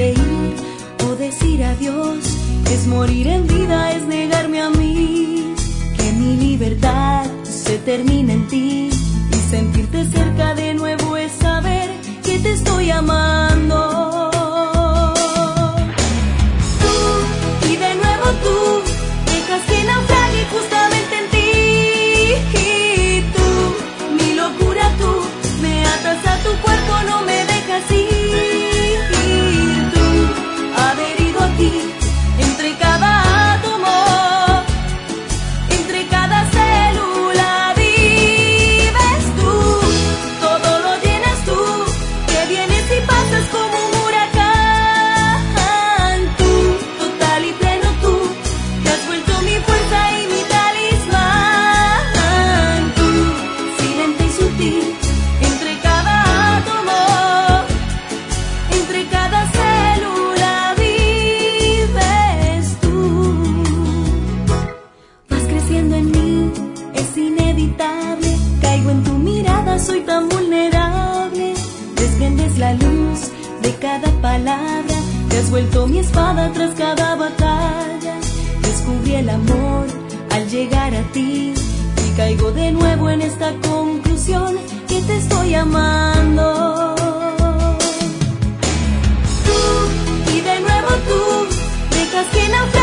dejarte ir o decir adiós. Es morir en vida, es negarme a mí. Que mi libertad se termina en ti. Y sentirte cerca de nuevo es saber que te estoy amando. Tú, y de nuevo tú, dejas que naufrague justamente en ti. Y tú, mi locura tú, me atas a tu cuerpo, no me dejas ir. Tú, adherido a ti, entre cada átomo, entre cada célula vives tú, todo lo llenas tú, que vienes y pasas como un huracán. Tú, total y pleno tú, te has vuelto mi fuerza y mi talismán. Tú, silente y sutil, entre cada átomo, entre cada célula vives tú. Vas creciendo en mí, es inevitable. Caigo en tu mirada, soy tan vulnerable. Desprendes la luz de cada palabra. Te has vuelto mi espada tras cada batalla. Descubrí el amor al llegar a ti. Y caigo de nuevo en esta conclusión, que te estoy amando. Tú, y de nuevo tú, dejas que naufrague